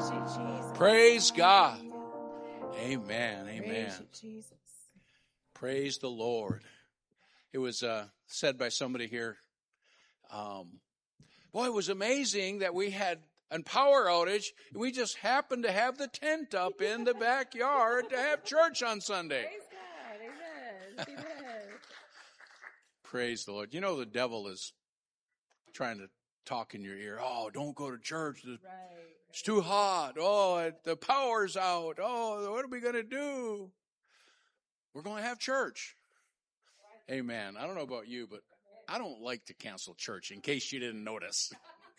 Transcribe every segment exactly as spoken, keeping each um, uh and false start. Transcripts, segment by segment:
you, Jesus. Praise God. Amen. Amen. Praise you, Jesus. Praise the Lord. It was uh, said by somebody here, um, boy, it was amazing that we had a power outage. And we just happened to have the tent up in the backyard to have church on Sunday. Praise God. Amen. Amen. Praise the Lord. You know the devil is trying to talk in your ear. Oh, don't go to church. It's Right. too hot. Oh, the power's out. Oh, what are we going to do? We're going to have church. Amen. I don't know about you, but I don't like to cancel church, in case you didn't notice.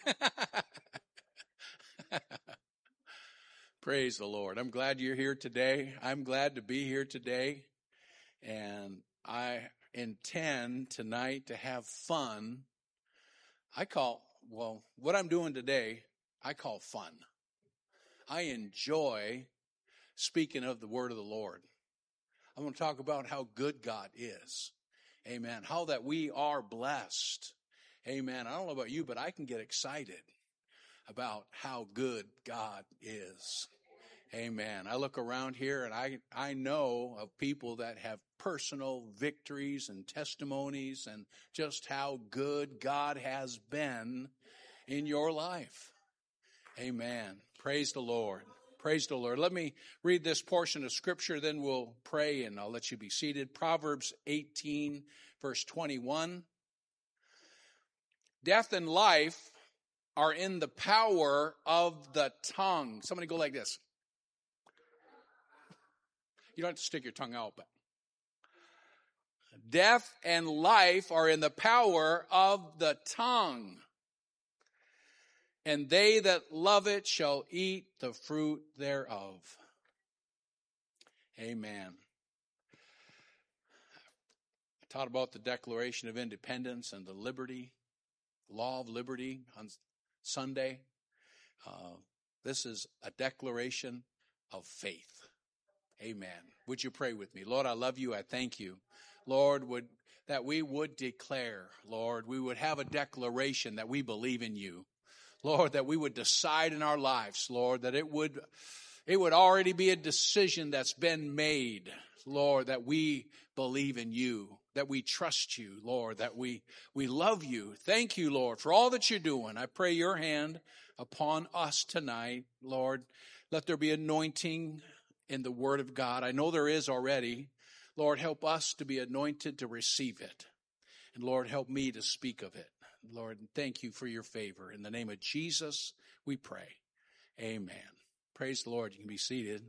Praise the Lord. I'm glad you're here today. I'm glad to be here today. And I intend tonight to have fun. I call, well, what I'm doing today, I call fun. I enjoy speaking of the word of the Lord. I'm going to talk about how good God is. Amen. How that we are blessed. Amen. I don't know about you, but I can get excited about how good God is. Amen. I look around here and I, I know of people that have personal victories and testimonies and just how good God has been in your life. Amen. Praise the Lord. Praise the Lord. Let me read this portion of Scripture, then we'll pray and I'll let you be seated. Proverbs eighteen, verse twenty-one. Death and life are in the power of the tongue. Somebody go like this. You don't have to stick your tongue out, but death and life are in the power of the tongue. And they that love it shall eat the fruit thereof. Amen. I taught about the Declaration of Independence and the liberty, law of liberty on Sunday. Uh, this is a declaration of faith. Amen. Would you pray with me? Lord, I love you. I thank you. Lord, would that we would declare, Lord, we would have a declaration that we believe in you. Lord, that we would decide in our lives, Lord, that it would, it would already be a decision that's been made, Lord, that we believe in you, that we trust you, Lord, that we, we love you. Thank you, Lord, for all that you're doing. I pray your hand upon us tonight, Lord. Let there be anointing in the word of God. I know there is already. Lord, help us to be anointed to receive it. And Lord, help me to speak of it. Lord, thank you for your favor. In the name of Jesus, we pray. Amen. Praise the Lord. You can be seated.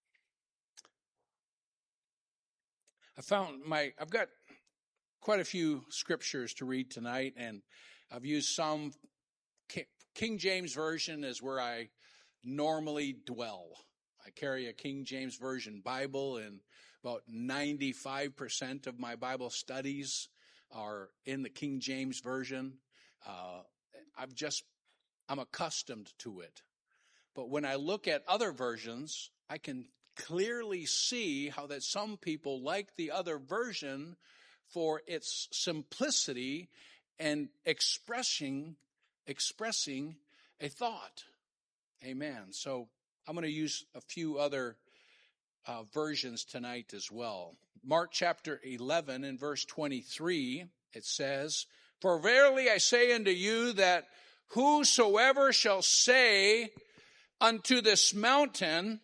I found my, I've got quite a few scriptures to read tonight, and I've used some. King James Version is where I normally dwell. I carry a King James Version Bible, and about ninety-five percent of my Bible studies are in the King James Version. Uh, I've just, I'm accustomed to it. But when I look at other versions, I can clearly see how that some people like the other version for its simplicity and expressing, expressing a thought. Amen. So I'm going to use a few other uh, versions tonight as well. Mark chapter eleven and verse twenty-three, it says, "For verily I say unto you that whosoever shall say unto this mountain,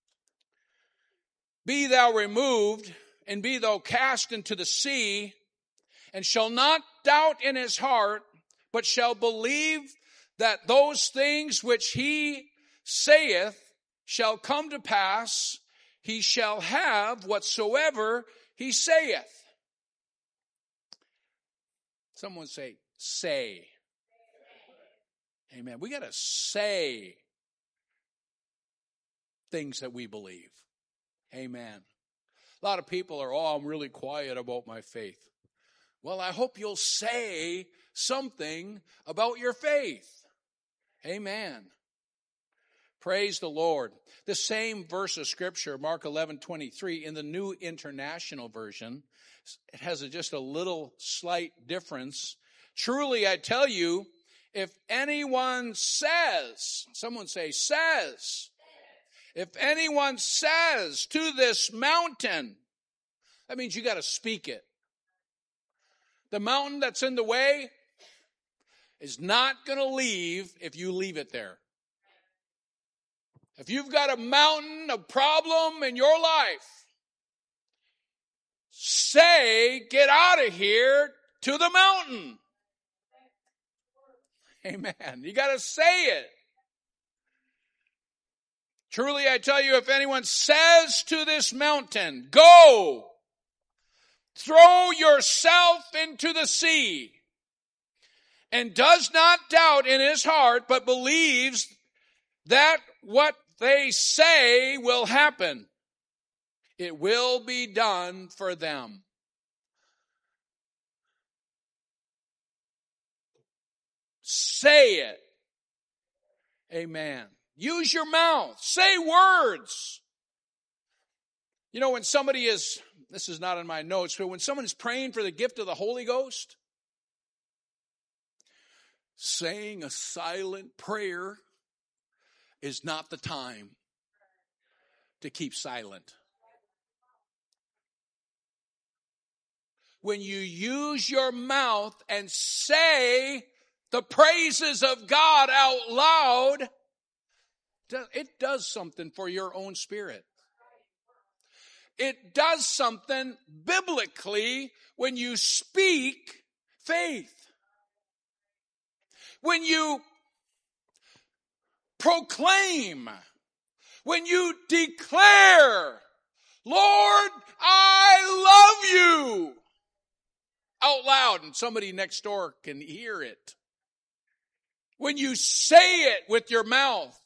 Be thou removed, and be thou cast into the sea, and shall not doubt in his heart, but shall believe that those things which he saith shall come to pass, he shall have whatsoever he saith." Someone say, say. Amen. We got to say things that we believe. Amen. A lot of people are, oh, I'm really quiet about my faith. Well, I hope you'll say something about your faith. Amen. Praise the Lord. The same verse of Scripture, Mark eleven twenty-three, in the New International Version, it has a, just a little slight difference. "Truly I tell you, if anyone says, someone say says, if anyone says to this mountain, that means you got to speak it. The mountain that's in the way is not going to leave if you leave it there. If you've got a mountain, a problem in your life, say, get out of here to the mountain. Amen. You got to say it. Truly, I tell you, if anyone says to this mountain, go, throw yourself into the sea, and does not doubt in his heart, but believes that what they say will happen, it will be done for them. Say it. Amen. Use your mouth. Say words. You know, when somebody is, this is not in my notes, but when someone is praying for the gift of the Holy Ghost, saying a silent prayer is not the time to keep silent. When you use your mouth and say the praises of God out loud, it does something for your own spirit. It does something biblically when you speak faith. When you proclaim, when you declare, Lord, I love you, out loud, and somebody next door can hear it. When you say it with your mouth,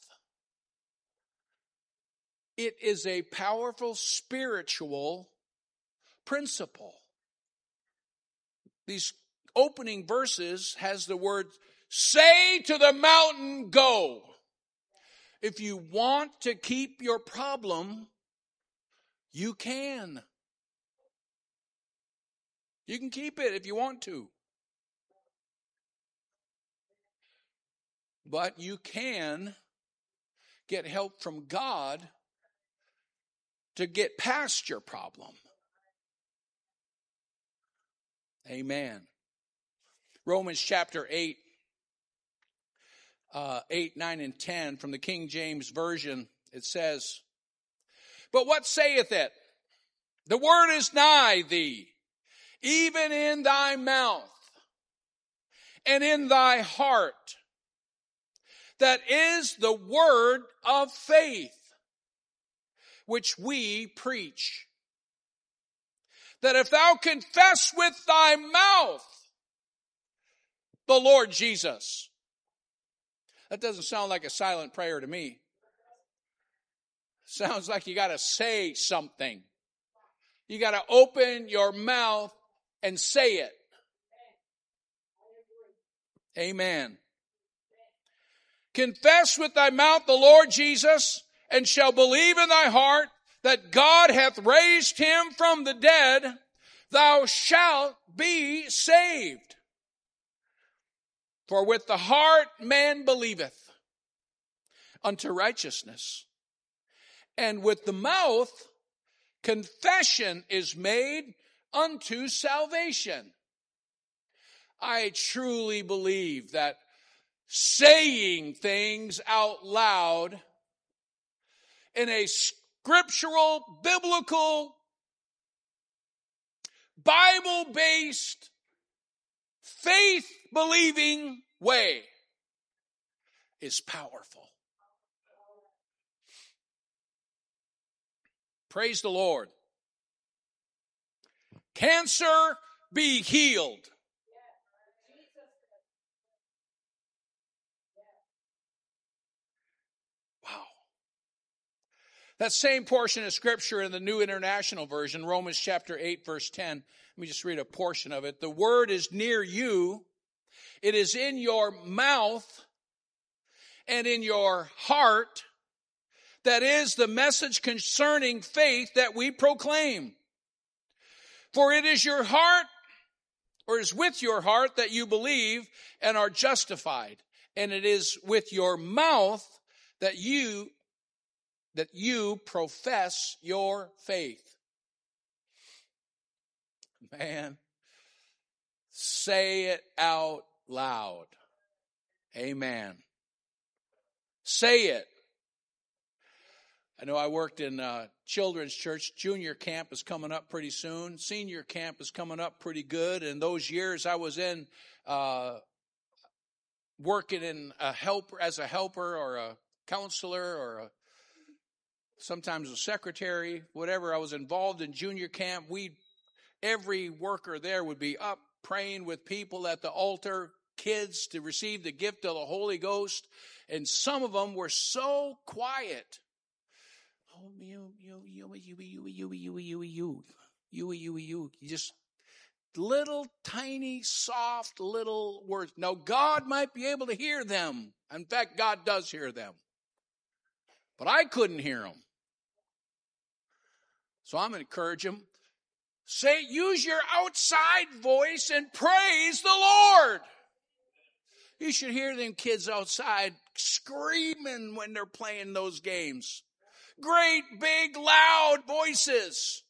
it is a powerful spiritual principle. These opening verses has the word, say to the mountain, go. If you want to keep your problem, you can. You can keep it if you want to. But you can get help from God to get past your problem. Amen. Romans chapter eight, uh, eight, nine, and ten from the King James Version, it says, but what saith it? The word is nigh thee, even in thy mouth and in thy heart. That is the word of faith, which we preach. That if thou confess with thy mouth the Lord Jesus. That doesn't sound like a silent prayer to me. Sounds like you got to say something. You got to open your mouth and say it. Amen. Confess with thy mouth the Lord Jesus, and shall believe in thy heart that God hath raised him from the dead, thou shalt be saved. For with the heart man believeth unto righteousness, and with the mouth confession is made unto salvation. I truly believe that saying things out loud in a scriptural, biblical, Bible-based, faith-believing way is powerful. Praise the Lord. Cancer, be healed. Wow. That same portion of scripture in the New International Version, Romans chapter eight, verse ten. Let me just read a portion of it. The word is near you. It is in your mouth and in your heart. That is the message concerning faith that we proclaim. For it is your heart, or it is with your heart that you believe and are justified, and it is with your mouth that you that you profess your faith. Man, say it out loud. Amen. Say it. I know I worked in uh, children's church. Junior camp is coming up pretty soon. Senior camp is coming up pretty good. And those years I was in uh, working in a helper as a helper or a counselor or a, sometimes a secretary, whatever. I was involved in junior camp. We every worker there would be up praying with people at the altar, kids to receive the gift of the Holy Ghost. And some of them were so quiet. Oh, you, you, you, you, you, you, you, you, you, you, you, you, just little tiny, soft little words. Now, God might be able to hear them. In fact, God does hear them. But I couldn't hear them. So I'm going to encourage them. Say, use your outside voice and praise the Lord. You should hear them kids outside screaming when they're playing those games. Great, big, loud voices.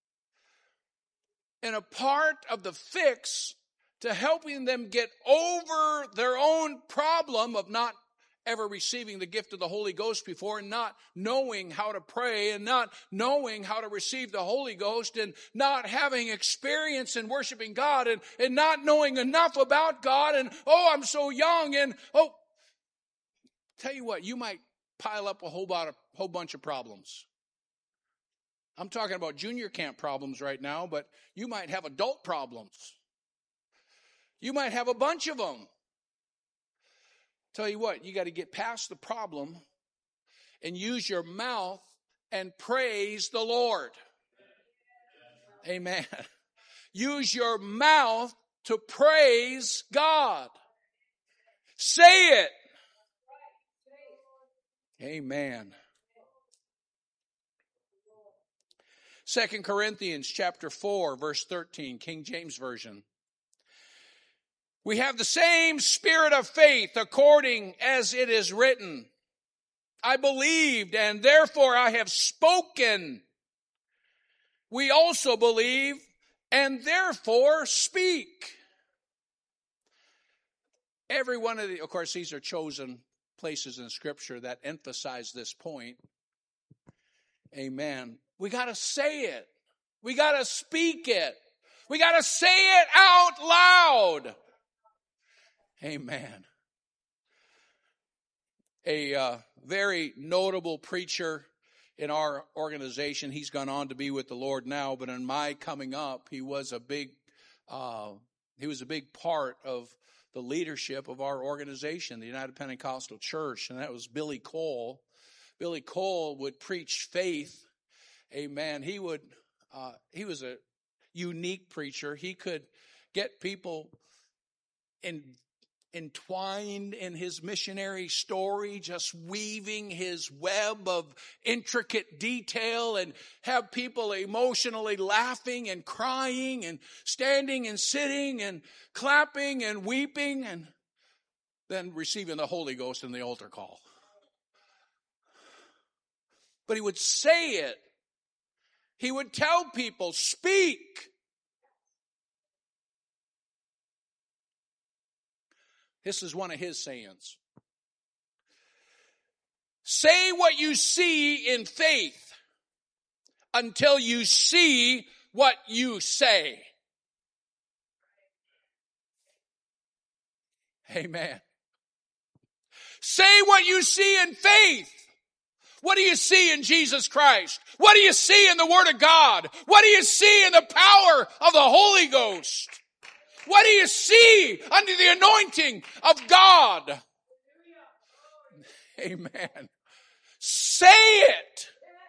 And a part of the fix to helping them get over their own problem of not ever receiving the gift of the Holy Ghost before and not knowing how to pray and not knowing how to receive the Holy Ghost and not having experience in worshiping God and, and not knowing enough about God and, oh, I'm so young and, oh, tell you what, you might pile up a whole, lot of, whole bunch of problems. I'm talking about junior camp problems right now, but you might have adult problems. You might have a bunch of them. Tell you what, you got to get past the problem and use your mouth and praise the Lord. Amen. Use your mouth to praise God. Say it. Amen. Second Corinthians chapter four, verse thirteen, King James Version. We have the same spirit of faith according as it is written. I believed and therefore I have spoken. We also believe and therefore speak. Every one of the, of course, these are chosen places in Scripture that emphasize this point. Amen. We got to say it. We got to speak it. We got to say it out loud. Amen. A uh, very notable preacher in our organization, he's gone on to be with the Lord now, but in my coming up, he was a big, uh, he was a big part of the leadership of our organization, the United Pentecostal Church, and that was Billy Cole. Billy Cole would preach faith. Amen. He would, uh, he was a unique preacher. He could get people in, entwined in his missionary story, just weaving his web of intricate detail and have people emotionally laughing and crying and standing and sitting and clapping and weeping and then receiving the Holy Ghost in the altar call. But he would say it. He would tell people, speak. This is one of his sayings. Say what you see in faith until you see what you say. Amen. Say what you see in faith. What do you see in Jesus Christ? What do you see in the Word of God? What do you see in the power of the Holy Ghost? What do you see under the anointing of God? Amen. Say it.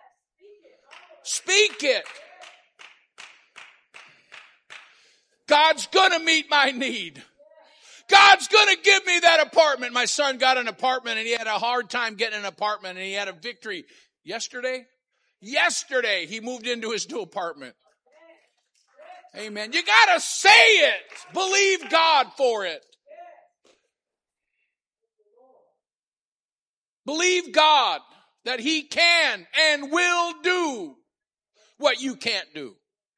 Speak it. God's going to meet my need. God's going to give me that apartment. My son got an apartment and he had a hard time getting an apartment and he had a victory yesterday. Yesterday he moved into his new apartment. Amen. You got to say it. Believe God for it. Believe God that He can and will do what you can't do.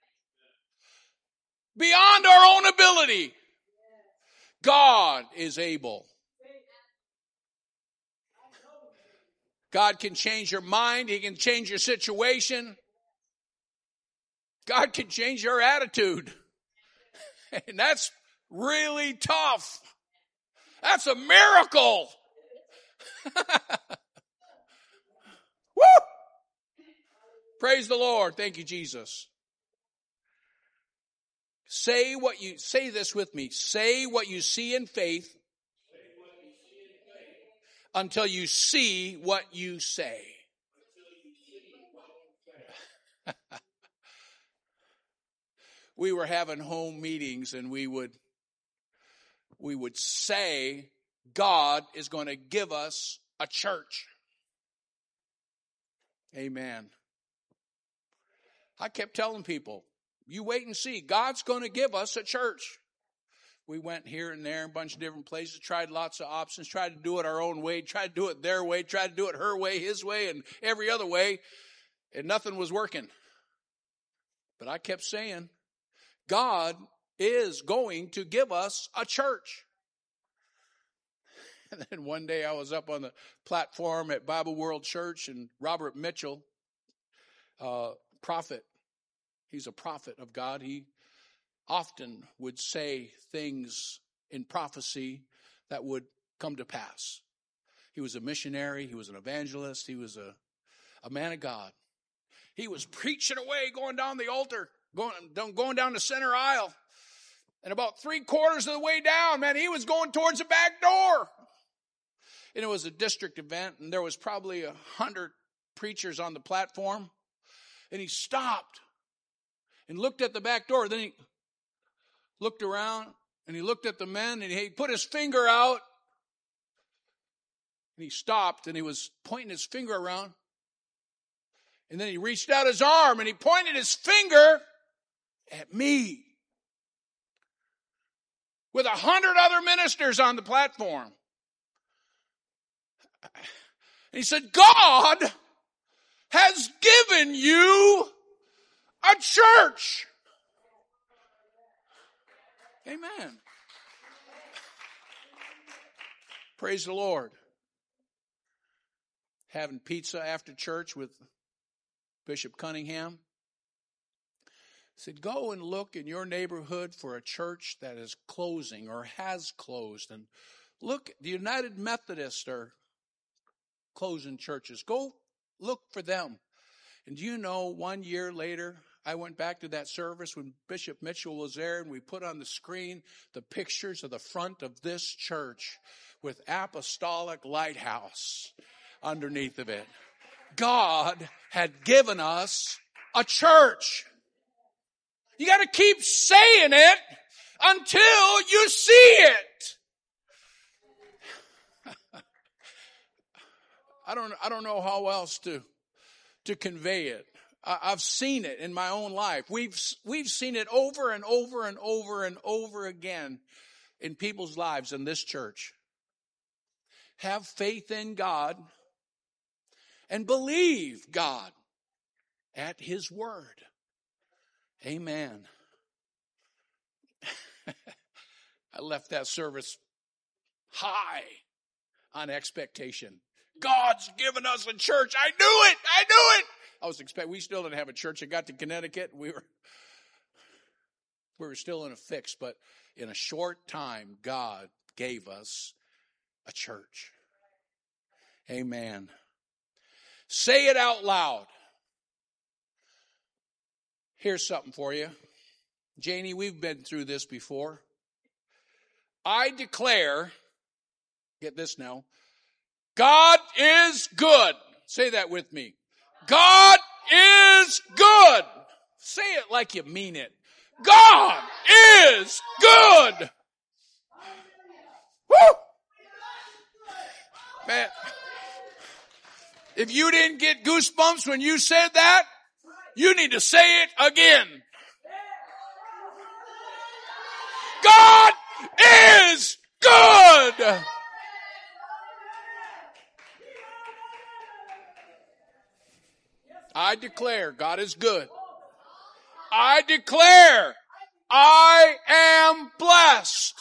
Beyond our own ability, God is able. God can change your mind. He can change your situation. God can change your attitude. And that's really tough. That's a miracle. Woo! Praise the Lord. Thank you, Jesus. Say what you, say this with me. Say what you see in faith until you see what you say. We were having home meetings and we would, we would say, God is going to give us a church. Amen. I kept telling people, you wait and see. God's going to give us a church. We went here and there, a bunch of different places, tried lots of options, tried to do it our own way, tried to do it their way, tried to do it her way, his way, and every other way, and nothing was working. But I kept saying, God is going to give us a church. And then one day I was up on the platform at Bible World Church, and Robert Mitchell, uh, prophet, he's a prophet of God. He often would say things in prophecy that would come to pass. He was a missionary. He was an evangelist. He was a, a man of God. He was preaching away, going down the altar, going, going down the center aisle. And about three quarters of the way down, man, he was going towards the back door. And it was a district event, and there was probably a hundred preachers on the platform. And he stopped and looked at the back door. Then he looked around, and he looked at the men, and he put his finger out. And he stopped, and he was pointing his finger around. And then he reached out his arm, and he pointed his finger at me. With a hundred other ministers on the platform. And he said, God has given you a church. Amen. Praise the Lord. Having pizza after church with Bishop Cunningham. Said, go and look in your neighborhood for a church that is closing or has closed. And look, the United Methodists are closing churches. Go look for them. And do you know, one year later, I went back to that service when Bishop Mitchell was there, and we put on the screen the pictures of the front of this church with Apostolic Lighthouse underneath of it. God had given us a church. You got to keep saying it until you see it. I don't, I don't know how else to, to convey it. I, I've seen it in my own life. We've, we've seen it over and over and over and over again in people's lives in this church. Have faith in God and believe God at His word. Amen. I left that service high on expectation. God's given us a church. I knew it. I knew it. I was expecting, we still didn't have a church. I got to Connecticut. We were, we were still in a fix, but in a short time, God gave us a church. Amen. Say it out loud. Here's something for you. Janie, we've been through this before. I declare, get this now, God is good. Say that with me. God is good. Say it like you mean it. God is good. Woo! Man, if you didn't get goosebumps when you said that, you need to say it again. God is good. I declare God is good. I declare I am blessed.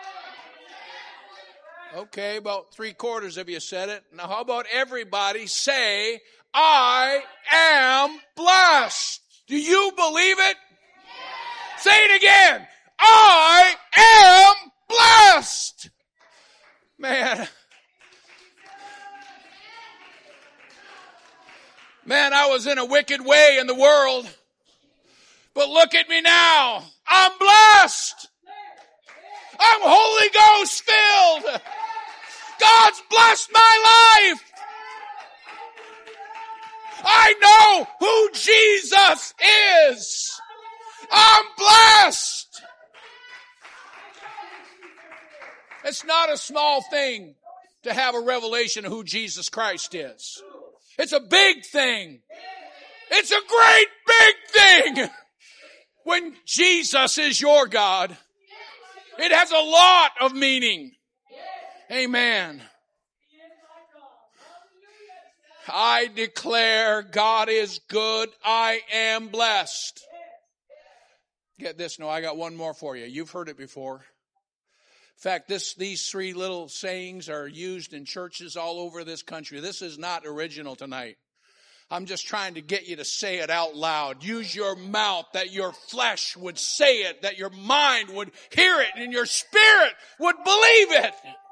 Okay, about three quarters of you said it. Now how about everybody say, I am blessed. Do you believe it? Yes. Say it again. I am blessed. Man. Man, I was in a wicked way in the world. But look at me now. I'm blessed. I'm Holy Ghost filled. God's blessed my life. I know who Jesus is. I'm blessed. It's not a small thing to have a revelation of who Jesus Christ is. It's a big thing. It's a great big thing. When Jesus is your God, it has a lot of meaning. Amen. I declare God is good. I am blessed. Get this. No, I got one more for you. You've heard it before. In fact, this, these three little sayings are used in churches all over this country. This is not original tonight. I'm just trying to get you to say it out loud. Use your mouth that your flesh would say it, that your mind would hear it, and your spirit would believe it.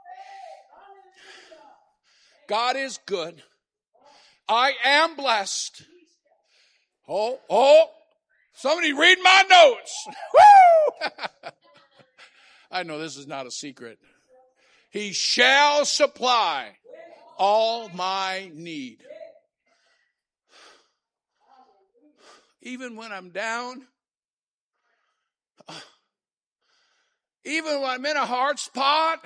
God is good. I am blessed. Oh, oh, somebody read my notes. Woo! I know this is not a secret. He shall supply all my need. Even when I'm down, even when I'm in a hard spot,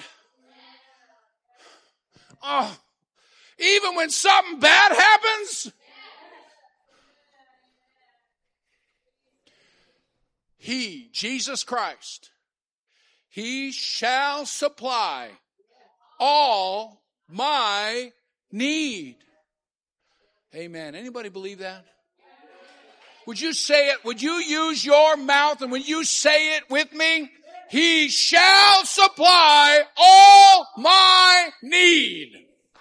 oh, even when something bad happens, He, Jesus Christ, He shall supply all my need. Amen. Anybody believe that? Would you say it? Would you use your mouth and would you say it with me? He shall supply all my need.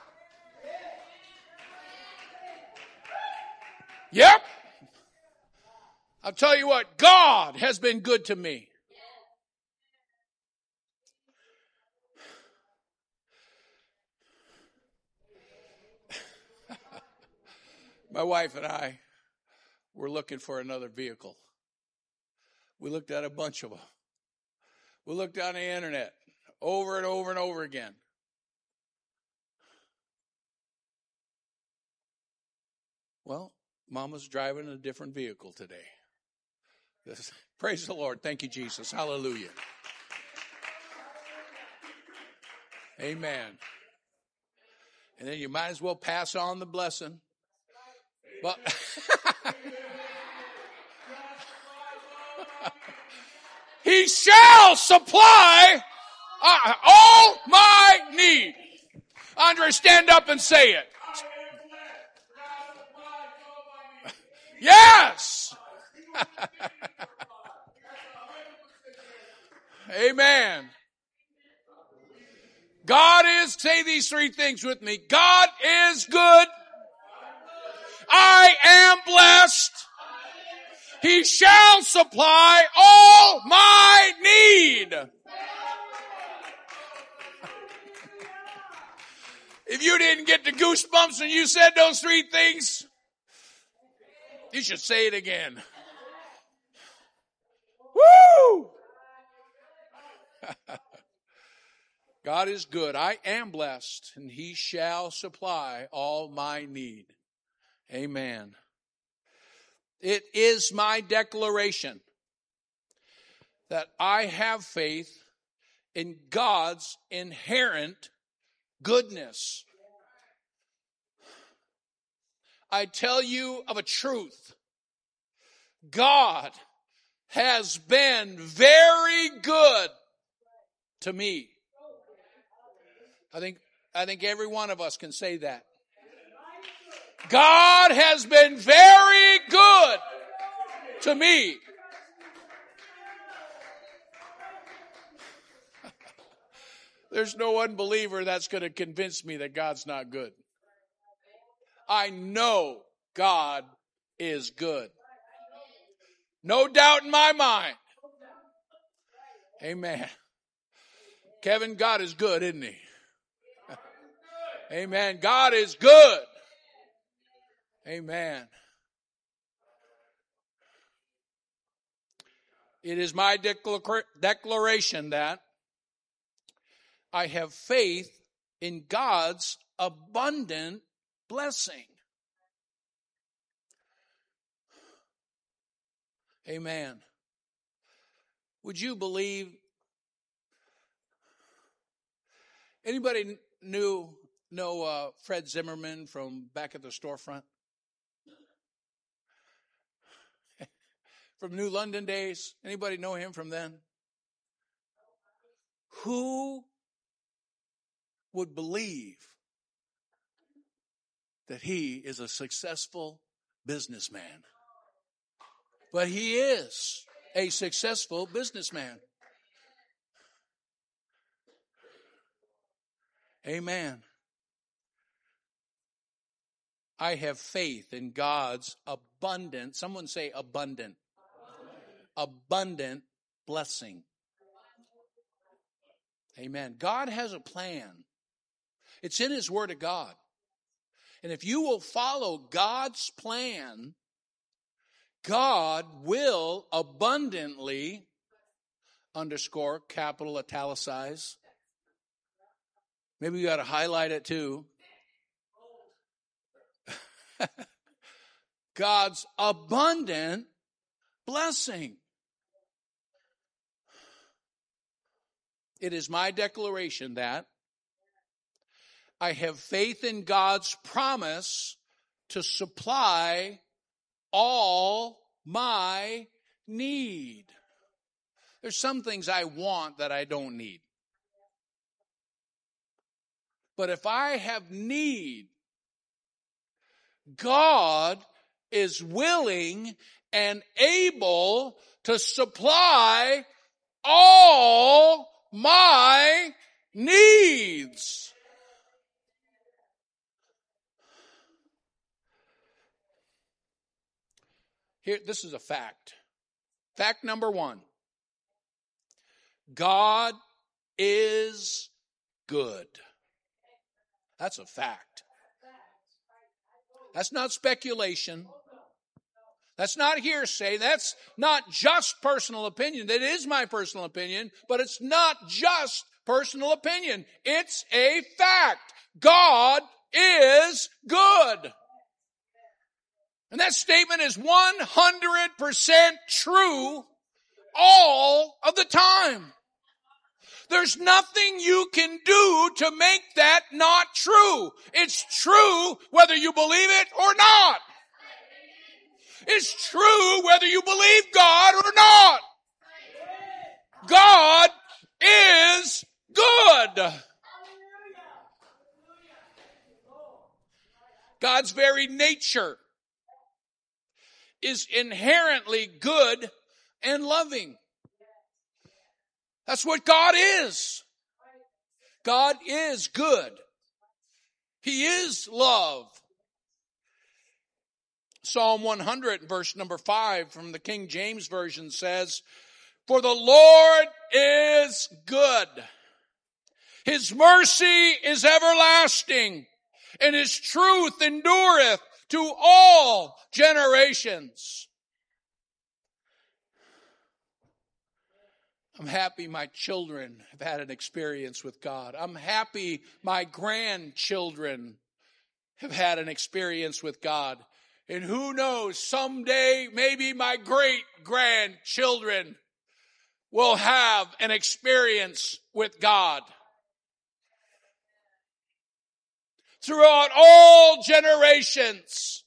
Yep. I'll tell you what, God has been good to me. My wife and I were looking for another vehicle. We looked at a bunch of them. We looked on the internet over and over and over again. Well, Mama's driving a different vehicle today. This, praise the Lord. Thank you, Jesus. Hallelujah. Amen. And then you might as well pass on the blessing. But He shall supply uh, all my need. Andre, stand up and say it. Yes. Amen. God is, say these three things with me. God is good. I am blessed. He shall supply all my need. If you didn't get the goosebumps when you said those three things, you should say it again. Woo! God is good. I am blessed, and He shall supply all my need. Amen. It is my declaration that I have faith in God's inherent goodness. I tell you of a truth. God has been very good to me. I think, I think every one of us can say that. God has been very good to me. There's no unbeliever that's going to convince me that God's not good. I know God is good. No doubt in my mind. Amen. Kevin, God is good, isn't he? Amen. God is good. Amen. It is my declar- declaration that I have faith in God's abundant blessing. Amen. Would you believe? Anybody knew know uh, Fred Zimmerman from back at the storefront? From New London days? Anybody know him from then? Who would believe that he is a successful businessman? But he is a successful businessman. Amen. I have faith in God's abundant, someone say abundant, abundant blessing. Amen. God has a plan. It's in His Word of God. And if you will follow God's plan, God will abundantly, underscore, capital, italicize. Maybe you got to highlight it too. God's abundant blessing. It is my declaration that I have faith in God's promise to supply all my need. There's some things I want that I don't need. But if I have need, God is willing and able to supply all my needs. Here, this is a fact. Fact number one. God is good. That's a fact. That's not speculation. That's not hearsay. That's not just personal opinion. That is my personal opinion, but it's not just personal opinion. It's a fact. God is good. And that statement is one hundred percent true all of the time. There's nothing you can do to make that not true. It's true whether you believe it or not. It's true whether you believe God or not. God is good. God's very nature is inherently good and loving. That's what God is. God is good. He is love. Psalm one hundred, verse number five from the King James Version says, "For the Lord is good. His mercy is everlasting, and His truth endureth to all generations." I'm happy my children have had an experience with God. I'm happy my grandchildren have had an experience with God. And who knows, someday maybe my great-grandchildren will have an experience with God. Throughout all generations,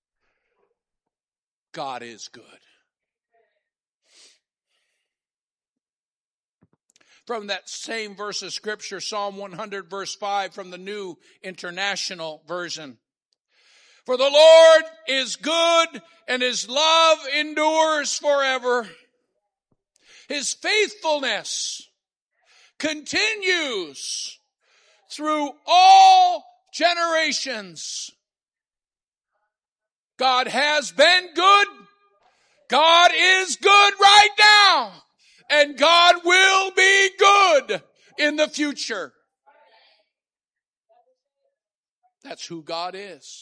God is good. from that same verse of Scripture, Psalm one hundred verse five from the New International Version. For the Lord is good and his love endures forever. His faithfulness continues through all generations. God has been good. God is good right now. And God will be good in the future. That's who God is.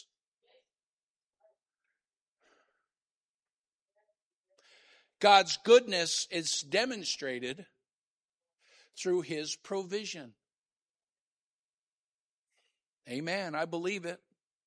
God's goodness is demonstrated through his provision. Amen. I believe it.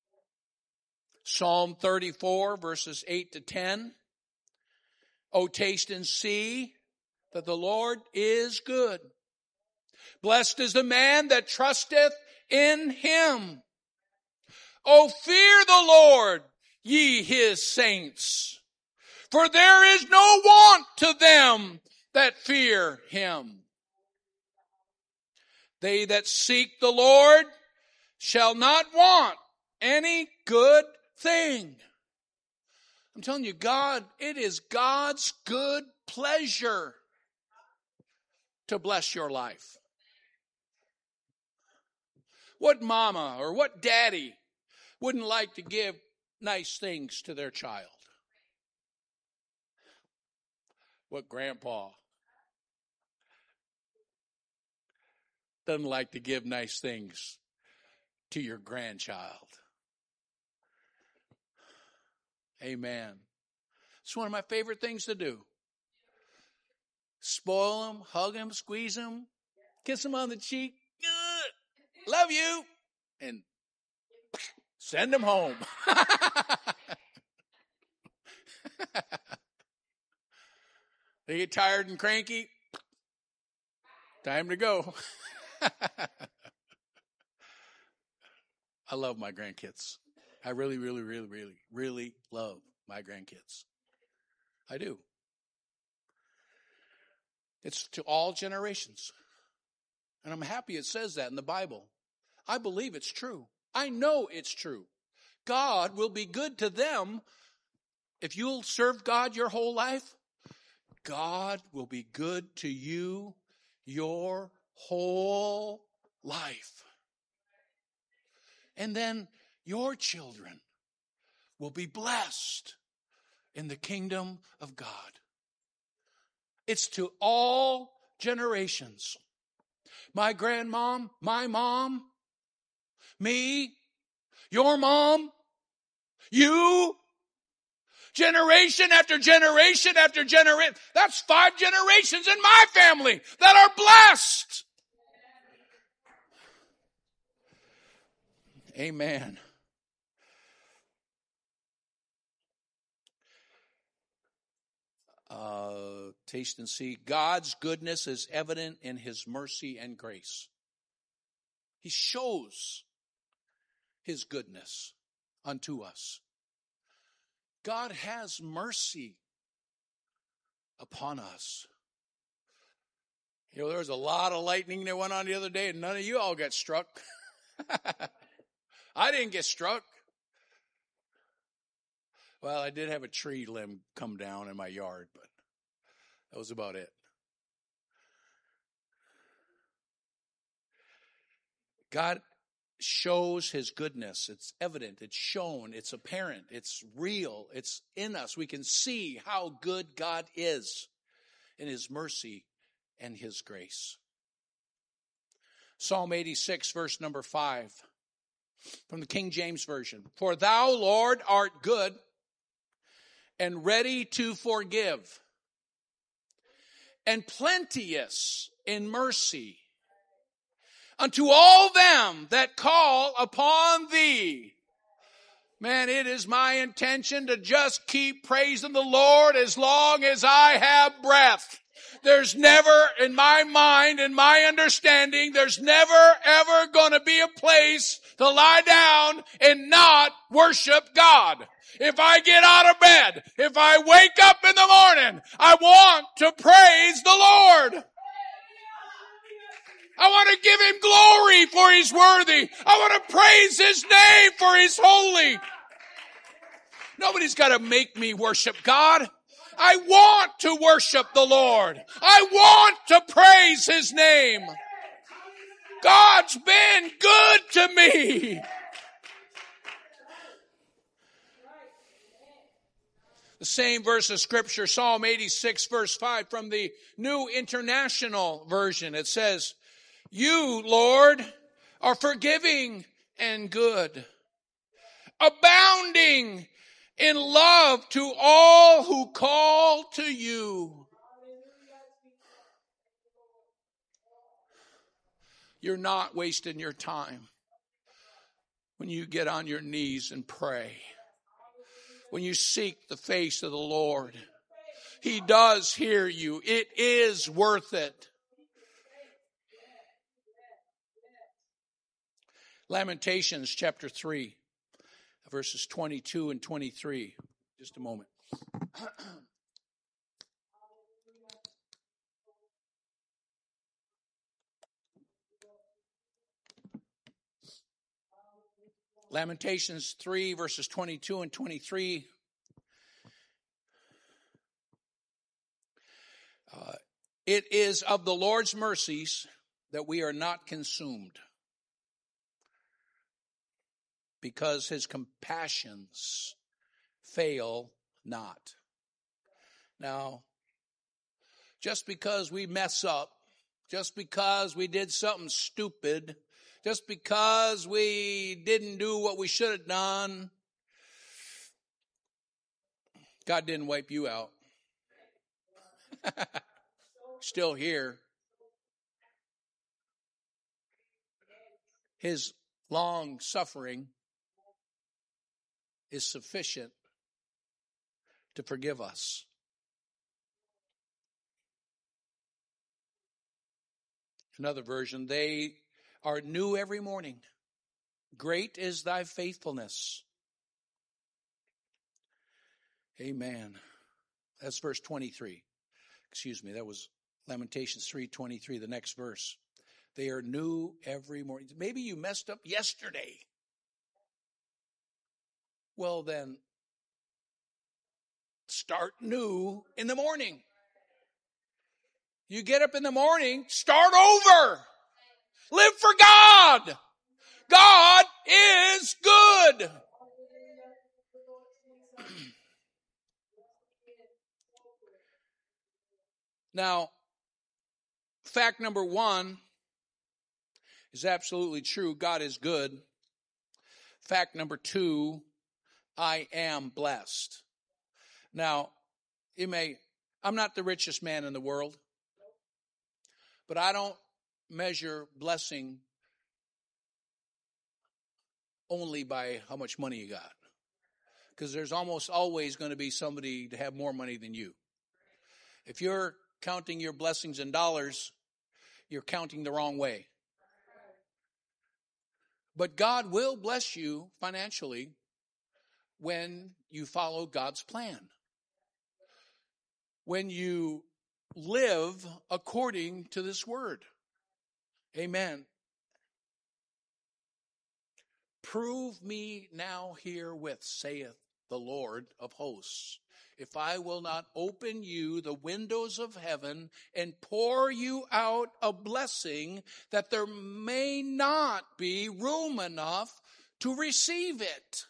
Psalm thirty-four, verses eight to ten. O taste and see that the Lord is good. Blessed is the man that trusteth in him. O fear the Lord, ye his saints. For there is no want to them that fear him. They that seek the Lord shall not want any good thing. I'm telling you, God, it is God's good pleasure to bless your life. What mama or what daddy wouldn't like to give nice things to their child? What grandpa doesn't like to give nice things to your grandchild? Amen. It's one of my favorite things to do. Spoil them, hug them, squeeze them, kiss them on the cheek. Good. Love you. And send them home. They get tired and cranky. Time to go. I love my grandkids. I really, really, really, really, really love my grandkids. I do. It's to all generations. And I'm happy it says that in the Bible. I believe it's true. I know it's true. God will be good to them. If you'll serve God your whole life, God will be good to you your whole life. And then your children will be blessed in the kingdom of God. It's to all generations. My grandmom, my mom, me, your mom, you, generation after generation after generation. That's five generations in my family that are blessed. Amen. Uh, taste and see. God's goodness is evident in his mercy and grace. He shows his goodness unto us. God has mercy upon us. You know, there was a lot of lightning that went on the other day, and none of you all got struck. I didn't get struck. Well, I did have a tree limb come down in my yard, but that was about it. God shows his goodness. It's evident, it's shown, it's apparent, it's real, it's in us. We can see how good God is in his mercy and his grace. Psalm eighty-six, verse number five, from the King James Version. For thou, Lord, art good and ready to forgive, and plenteous in mercy unto all them that call upon thee. Man, it is my intention to just keep praising the Lord as long as I have breath. There's never, in my mind, in my understanding, there's never ever going to be a place to lie down and not worship God. If I get out of bed, if I wake up in the morning, I want to praise the Lord. I want to give him glory for he's worthy. I want to praise his name for he's holy. Nobody's got to make me worship God. I want to worship the Lord. I want to praise his name. God's been good to me. The same verse of scripture, Psalm eighty-six verse five from the New International Version. It says, you, Lord, are forgiving and good, abounding in love to all who call to you. You're not wasting your time when you get on your knees and pray. When you seek the face of the Lord. He does hear you. It is worth it. Lamentations chapter three, verses twenty-two and twenty-three. Just a moment. Lamentations three, verses twenty-two and twenty-three. Uh, it is of the Lord's mercies that we are not consumed, because his compassions fail not. Now, just because we mess up, just because we did something stupid, just because we didn't do what we should have done, God didn't wipe you out. Still here. His long suffering is sufficient to forgive us. Another version, they are new every morning. Great is thy faithfulness. Amen. That's verse twenty-three. Excuse me, that was Lamentations three twenty-three, the next verse. They are new every morning. Maybe you messed up yesterday. Well then, start new in the morning. You get up in the morning, start over. Live for God. God is good. Now, fact number one is absolutely true. God is good. Fact number two, I am blessed. Now, you may, I'm not the richest man in the world, but I don't measure blessing only by how much money you got. Because there's almost always going to be somebody to have more money than you. If you're counting your blessings in dollars, you're counting the wrong way. But God will bless you financially when you follow God's plan. When you live according to this word. Amen. Prove me now herewith, saith the Lord of hosts, if I will not open you the windows of heaven and pour you out a blessing that there may not be room enough to receive it.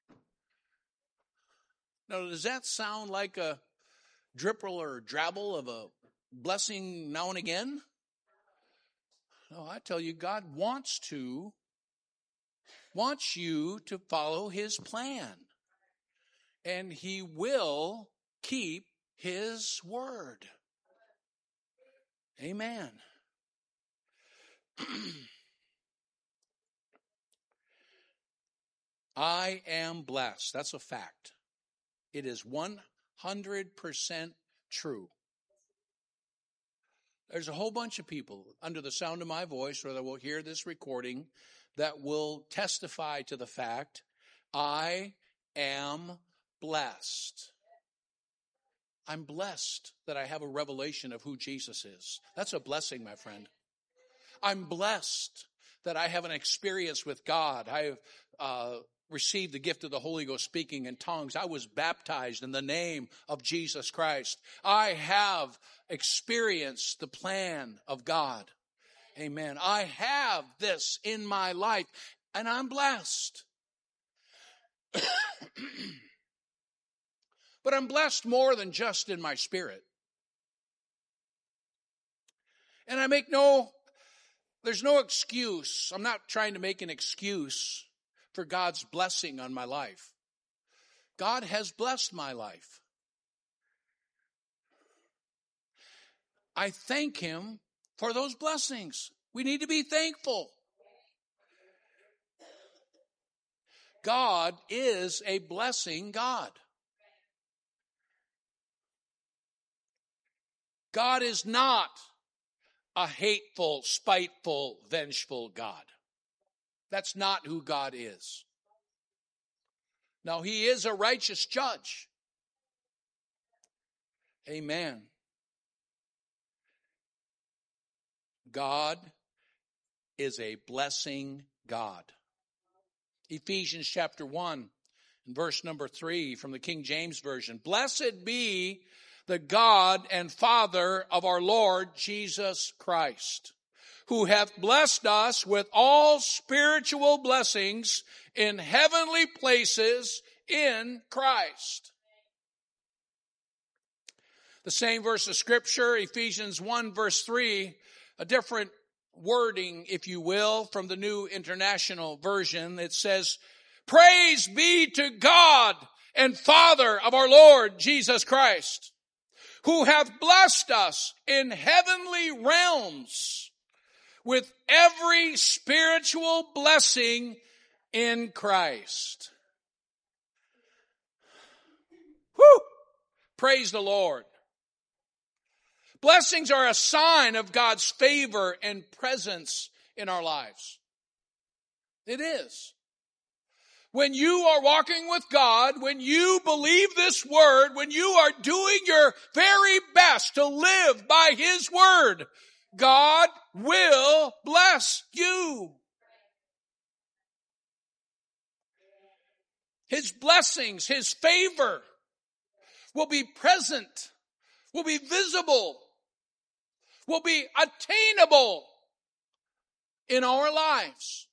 Now, does that sound like a dripple or drabble of a blessing now and again? No, I tell you, God wants to, wants you to follow his plan. And he will keep his word. Amen. I am blessed. That's a fact. It is one hundred percent true. There's a whole bunch of people under the sound of my voice, or that will hear this recording, that will testify to the fact, I am blessed. I'm blessed that I have a revelation of who Jesus is. That's a blessing, my friend. I'm blessed that I have an experience with God. I have uh, received the gift of the Holy Ghost speaking in tongues. I was baptized in the name of Jesus Christ. I have experienced the plan of God. Amen. I have this in my life, and I'm blessed. But I'm blessed more than just in my spirit. And I make no, there's no excuse. I'm not trying to make an excuse for God's blessing on my life. God has blessed my life. I thank Him for those blessings. We need to be thankful. God is a blessing God. God is not a hateful, spiteful, vengeful God. That's not who God is. Now, He is a righteous judge. Amen. God is a blessing God. Ephesians chapter one, verse number three from the King James Version. Blessed be the God and Father of our Lord Jesus Christ, who hath blessed us with all spiritual blessings in heavenly places in Christ. The same verse of Scripture, Ephesians one, verse three, a different wording, if you will, from the New International Version. It says, praise be to God and Father of our Lord Jesus Christ, who hath blessed us in heavenly realms with every spiritual blessing in Christ. Whew! Praise the Lord. Blessings are a sign of God's favor and presence in our lives. It is. When you are walking with God, when you believe this word, when you are doing your very best to live by His word, God will bless you. His blessings, His favor will be present, will be visible, will be attainable in our lives.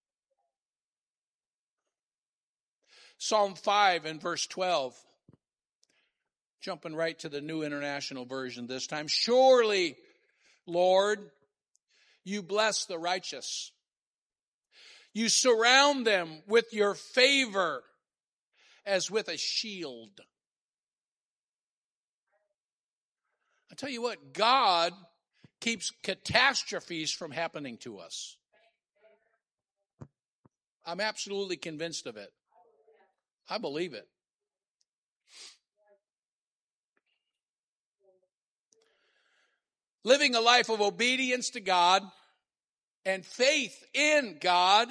Psalm five and verse twelve. Jumping right to the New International Version this time. Surely, Lord, you bless the righteous. You surround them with your favor as with a shield. I tell you what, God keeps catastrophes from happening to us. I'm absolutely convinced of it. I believe it. Living a life of obedience to God and faith in God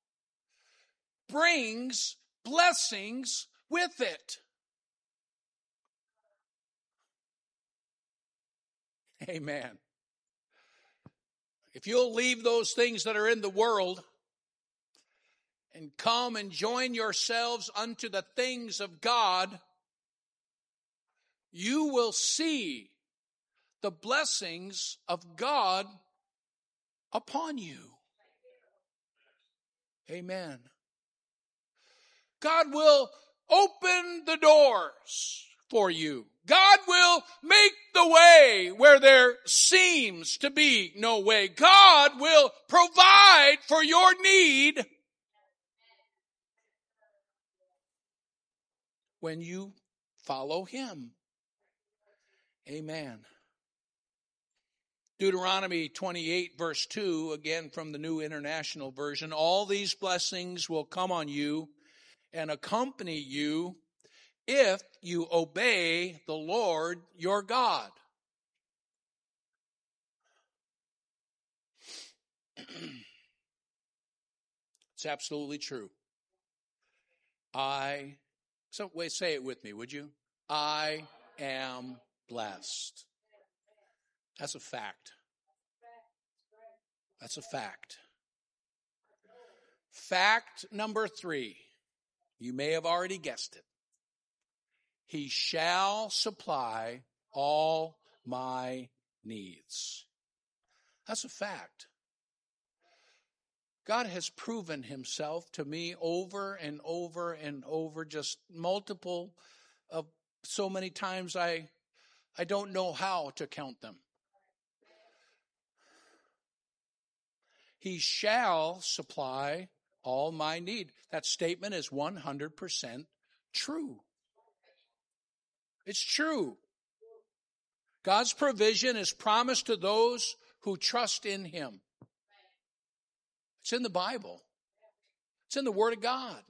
brings blessings with it. Amen. If you'll leave those things that are in the world and come and join yourselves unto the things of God, you will see the blessings of God upon you. Amen. God will open the doors for you. God will make the way where there seems to be no way. God will provide for your need when you follow Him. Amen. Deuteronomy twenty-eight verse two, again from the New International Version. All these blessings will come on you and accompany you if you obey the Lord your God. It's absolutely true. I, so wait, say it with me, would you? I am blessed. That's a fact. That's a fact. Fact number three. You may have already guessed it. He shall supply all my needs. That's a fact. God has proven himself to me over and over and over, just multiple of so many times I I don't know how to count them. He shall supply all my need. That statement is one hundred percent true. It's true. God's provision is promised to those who trust in him. It's in the Bible. It's in the Word of God.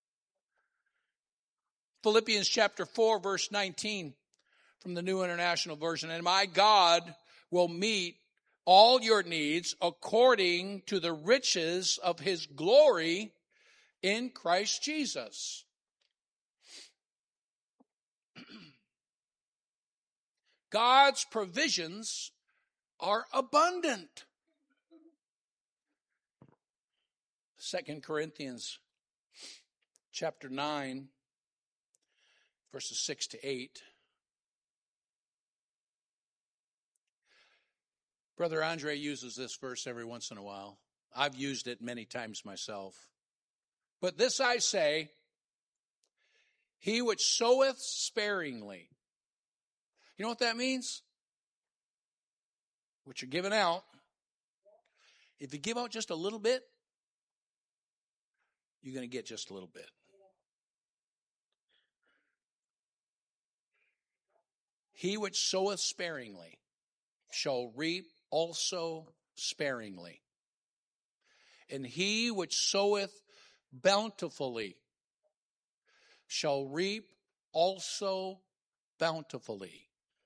Philippians chapter four, verse nineteen from the New International Version. And my God will meet all your needs according to the riches of his glory in Christ Jesus. God's provisions are abundant. Second Corinthians chapter nine, verses six to eight. Brother Andre uses this verse every once in a while. I've used it many times myself. But this I say, he which soweth sparingly. You know what that means? What you're giving out. If you give out just a little bit, you're going to get just a little bit. He which soweth sparingly shall reap also sparingly. And he which soweth bountifully shall reap also bountifully.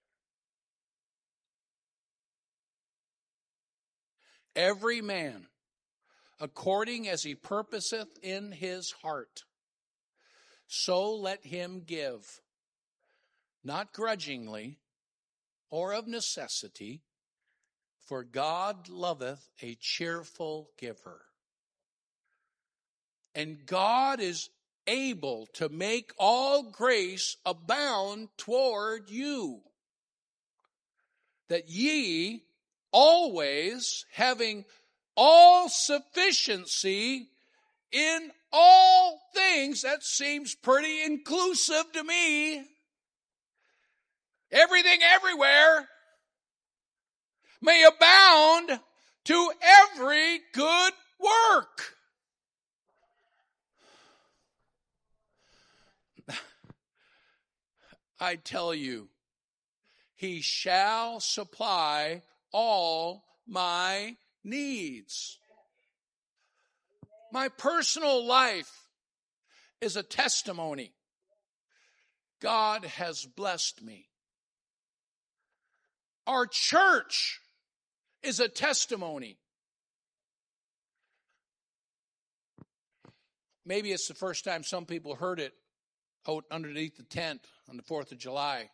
Every man according as he purposeth in his heart, so let him give, not grudgingly or of necessity, for God loveth a cheerful giver. And God is able to make all grace abound toward you, that ye always, having all sufficiency in all things. That seems pretty inclusive to me. Everything everywhere may abound to every good work. I tell you, he shall supply all my needs. My personal life is a testimony. God has blessed me. Our church is a testimony. Maybe it's the first time some people heard it out underneath the tent on the fourth of July.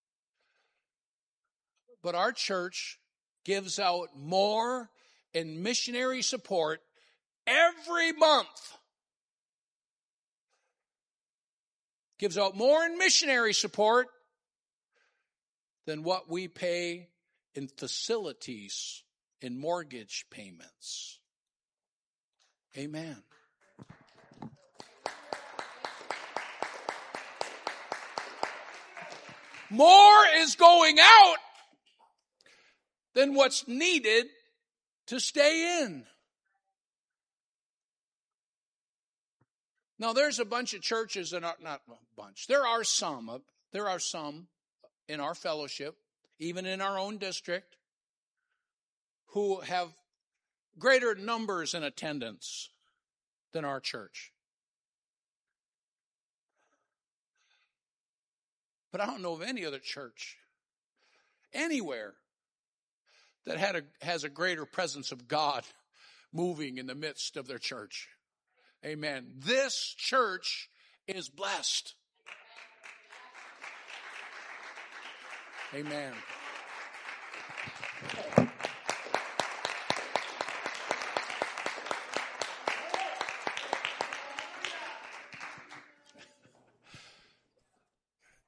But our church gives out more in missionary support every month. Gives out more in missionary support than what we pay in facilities, in mortgage payments. Amen. More is going out than what's needed to stay in. Now, there's a bunch of churches that are, not a bunch, there are some, there are some in our fellowship, even in our own district, who have greater numbers in attendance than our church. But I don't know of any other church anywhere that had a, has a greater presence of God moving in the midst of their church. Amen. This church is blessed. Amen.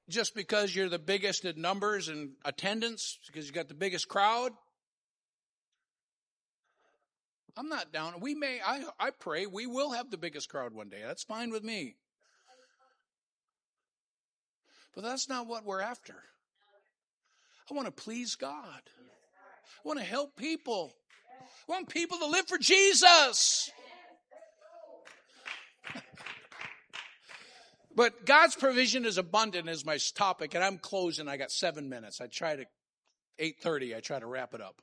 just because you're the biggest in numbers and attendance, because you got the biggest crowd. I'm not down. We may, I, I pray we will have the biggest crowd one day. That's fine with me. But that's not what we're after. I want to please God. I want to help people. I want people to live for Jesus. But God's provision is abundant is my topic, and I'm closing. I got seven minutes. I try to, eight thirty, I try to wrap it up.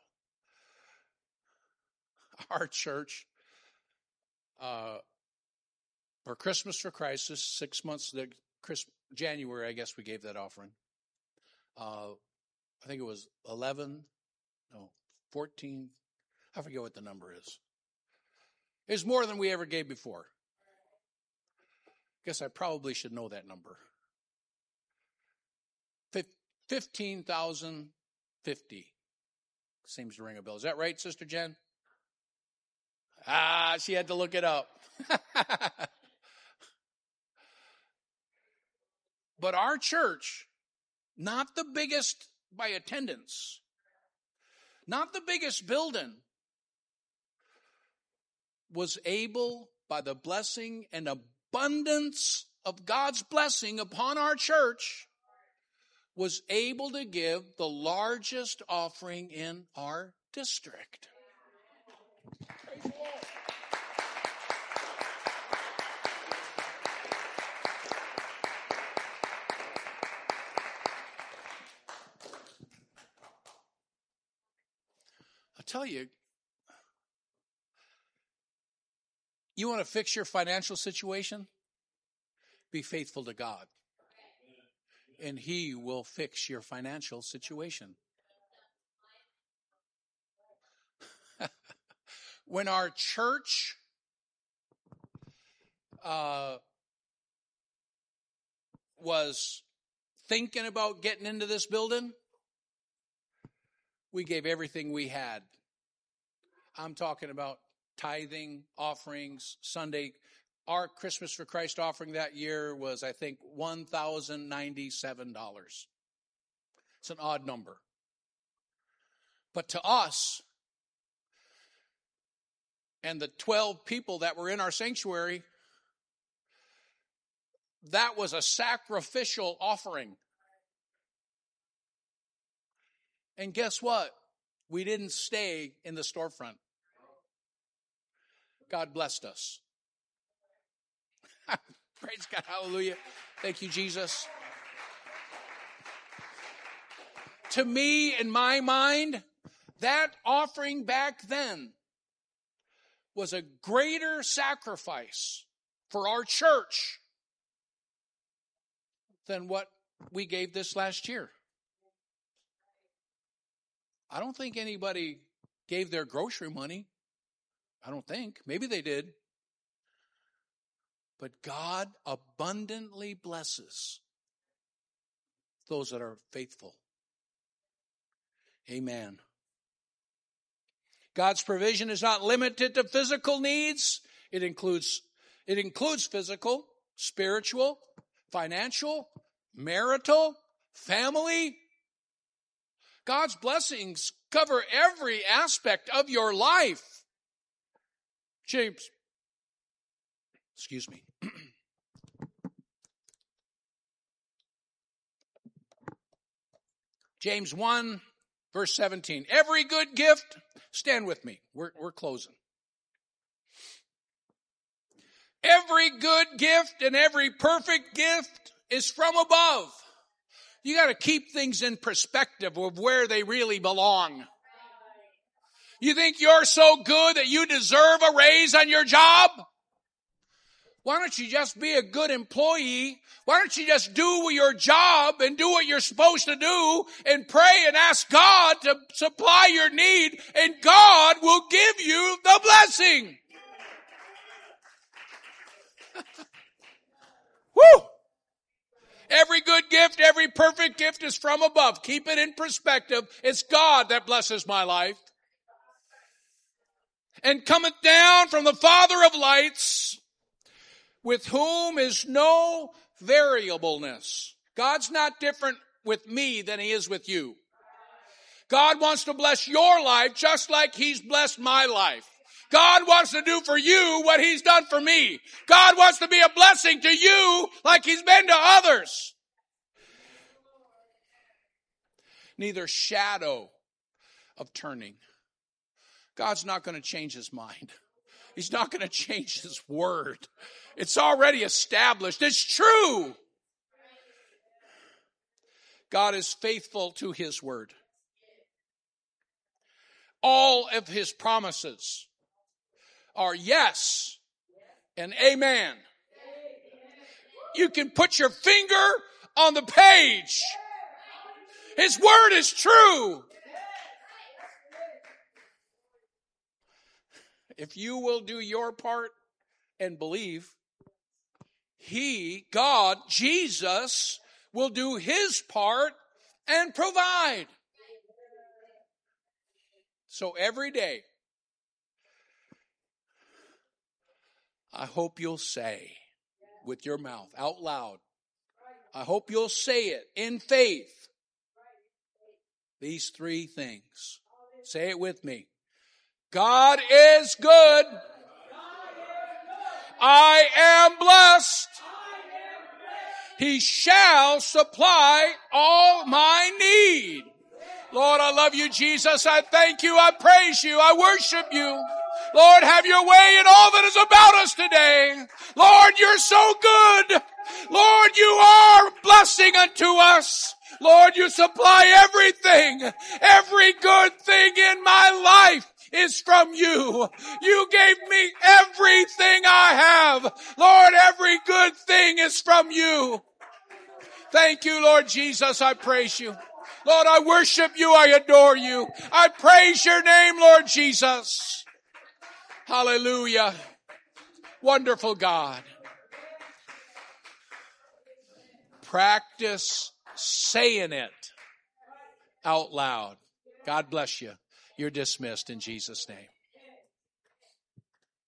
Our church, uh, for Christmas for Christ, this six months, the Christmas, January, I guess we gave that offering. Uh, I think it was eleven, no, fourteen. I forget what the number is. It's more than we ever gave before. Guess I probably should know that number. fifteen thousand fifty. Seems to ring a bell. Is that right, Sister Jen? Ah, she had to look it up. But our church, not the biggest by attendance, not the biggest building, was able, by the blessing and abundance of God's blessing upon our church, was able to give the largest offering in our district. Praise the Lord. I'll tell you, you want to fix your financial situation? Be faithful to God, and He will fix your financial situation. When our church uh, was thinking about getting into this building, we gave everything we had. I'm talking about tithing, offerings, Sunday. Our Christmas for Christ offering that year was, I think, one thousand ninety-seven dollars. It's an odd number. But to us, and the twelve people that were in our sanctuary, that was a sacrificial offering. And guess what? We didn't stay in the storefront. God blessed us. Praise God. Hallelujah. Thank you, Jesus. To me, in my mind, that offering back then was a greater sacrifice for our church than what we gave this last year. I don't think anybody gave their grocery money. I don't think. Maybe they did. But God abundantly blesses those that are faithful. Amen. God's provision is not limited to physical needs. It includes, it includes physical, spiritual, financial, marital, family. God's blessings cover every aspect of your life. James, excuse me. James one, verse seventeen. Every good gift, stand with me. We're, we're closing. Every good gift and every perfect gift is from above. You got to keep things in perspective of where they really belong. You think you're so good that you deserve a raise on your job? Why don't you just be a good employee? Why don't you just do your job and do what you're supposed to do and pray and ask God to supply your need, and God will give you the blessing. Woo! Every good gift, every perfect gift is from above. Keep it in perspective. It's God that blesses my life. And cometh down from the Father of lights, with whom is no variableness. God's not different with me than he is with you. God wants to bless your life just like he's blessed my life. God wants to do for you what he's done for me. God wants to be a blessing to you like he's been to others. Neither shadow of turning. God's not going to change his mind. He's not going to change his word. It's already established. It's true. God is faithful to his word. All of his promises are yes and amen. You can put your finger on the page. His word is true. If you will do your part and believe, he, God, Jesus, will do his part and provide. So every day, I hope you'll say with your mouth out loud, I hope you'll say it in faith, these three things. Say it with me. God is good. I am blessed. He shall supply all my need. Lord, I love you, Jesus. I thank you. I praise you. I worship you. Lord, have your way in all that is about us today. Lord, you're so good. Lord, you are a blessing unto us. Lord, you supply everything. Every good thing in my life is from you. You gave me everything I have. Lord, every good thing is from you. Thank you, Lord Jesus. I praise you. Lord, I worship you. I adore you. I praise your name, Lord Jesus. Hallelujah. Wonderful God. Practice saying it out loud. God bless you. You're dismissed in Jesus' name.